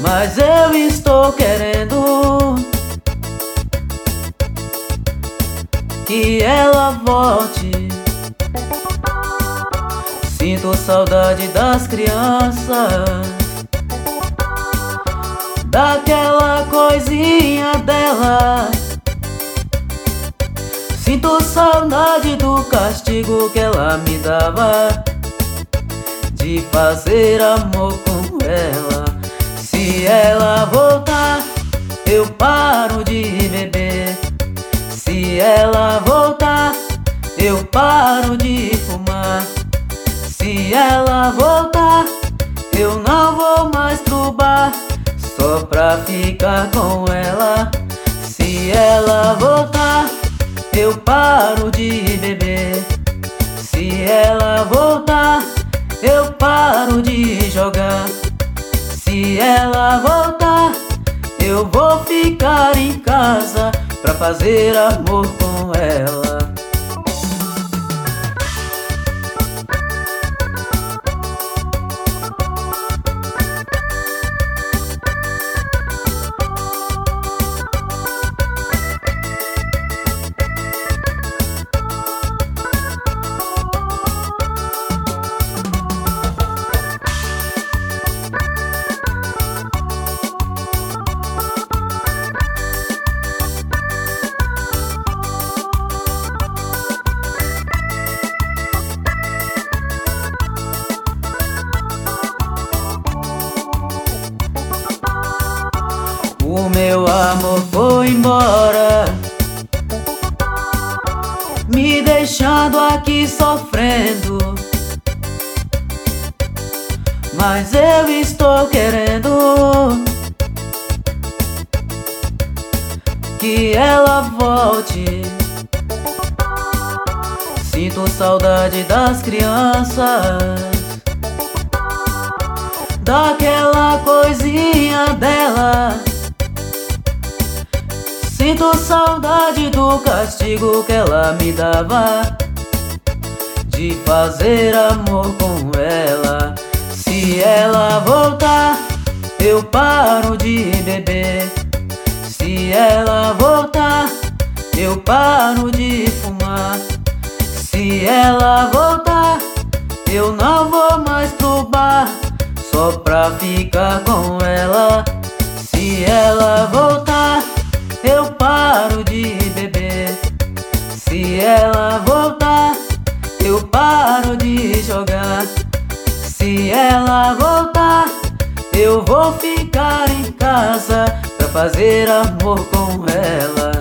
mas eu estou querendo que ela volte. Sinto saudade das crianças, daquela coisinha dela. Sinto saudade do castigo que ela me dava, de fazer amor com ela. Se ela voltar, eu paro de beber. Se ela voltar, eu paro de fumar. Se ela voltar, eu não vou mais pro bar só pra ficar com ela. Se ela voltar, eu paro de beber. Se ela voltar, eu paro de jogar. Se ela voltar, eu vou ficar em casa pra fazer amor com ela. O meu amor foi embora, me deixando aqui sofrendo, mas eu estou querendo que ela volte. Sinto saudade das crianças, daquela coisinha dela. Sinto saudade do castigo que ela me dava, de fazer amor com ela. Se ela voltar, eu paro de beber. Se ela voltar, eu paro de fumar. Se ela voltar, eu não vou mais pro bar só pra ficar com ela. Se ela voltar, eu paro de beber. Se ela voltar, eu paro de jogar. Se ela voltar, eu vou ficar em casa pra fazer amor com ela.